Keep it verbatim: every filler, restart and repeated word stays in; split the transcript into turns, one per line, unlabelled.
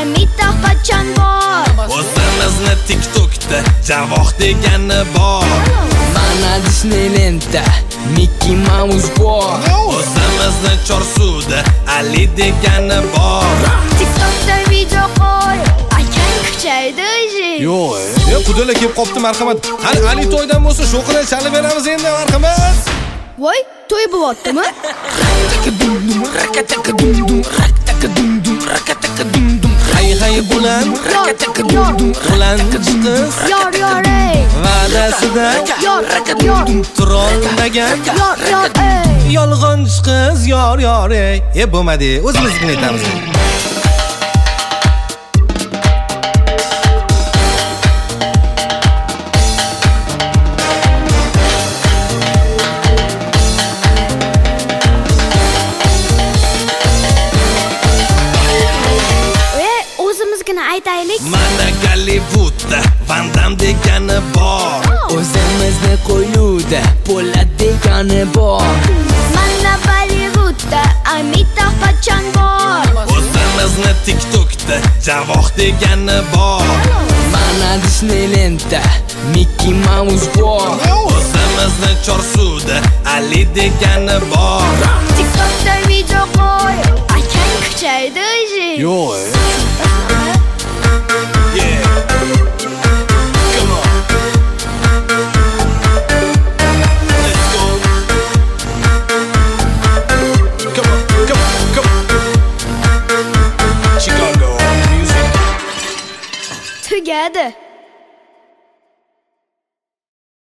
Amitoh qachon bor?
O'zimizni TikTokda Javoh degani bor.
Mana Disneylendda Mickey Mouse bor.
O'zimizni Chorsuvda Ali degani bor.
TikTokda video qo'y, akang kuchaydi ishi.
Yo'q, e, qudalar kelib qopti, marhamat. Qani Ali to'ydan bo'lsa, sho'qini chalib beramiz endi, marhamat.
Voy, to'y bo'lyaptimi?
Hay hay bulan, bulan qiz,
Yor, yor, ey.
va'dasida
Yor, yor,
turolmagan
yor, yor, ey.
yolg'onchi qiz, yor yor ey. E bo'lmadi, o'zimiznikini aytamiz.
Aytaylik.
Mana Gollywoodda Van Damme degani bor.
O'zimizni qo'yuvda Po'lat degani bor.
Mana Bollywoodda Amitoh qachon bor?
O'zimizni TikTokda Javoh degani bor.
Mana Disneylendda Mickey Mouse bor.
O'zimizni Chorsuvda Ali degani bor.
TikTokda video qo'y, akang kuchaydi ishi.
Yo'q,